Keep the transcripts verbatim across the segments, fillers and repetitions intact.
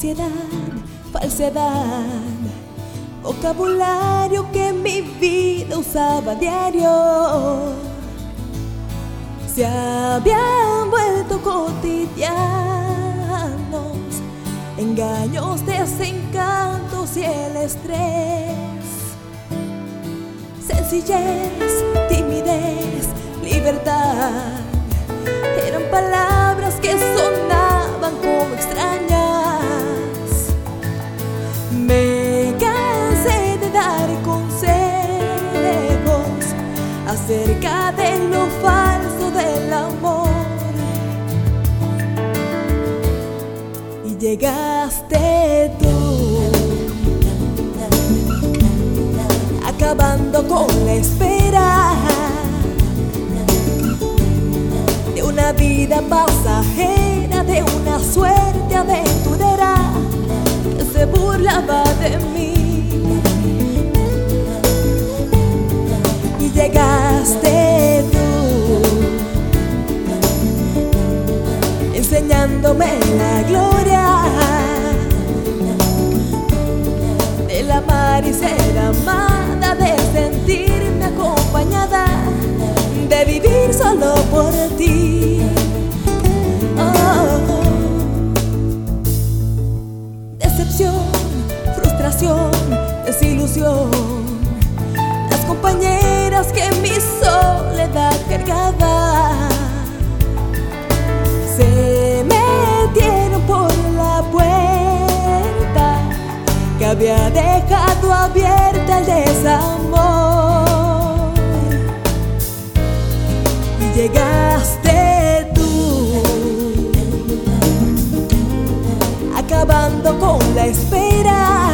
ansiedad, falsedad, vocabulario que mi vida usaba a diario, se habían vuelto cotidianos, engaños, desencantos y el estrés. Sencillez, timidez, libertad, eran palabras que sonaban como extrañas. Me cansé de dar consejos acerca de lo falso del amor, y llegaste tú, acabando con la espera de una vida pasajera, de una suerte aventurera que se burlaba de mí. Y llegaste tú, enseñándome la gloria del amar y ser amada, de sentirme acompañada, de vivir solo por ti. Oh. Decepción, frustración, desilusión, las compañeras que mi soledad cargaba se metieron por la puerta que había dejado abierta el desamor. Y llegaste tú, acabando con la espera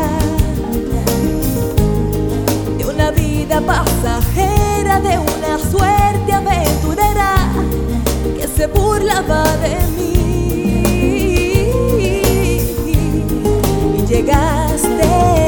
de una vida pasajera, de una suerte aventurera que se burlaba de mí. Y llegaste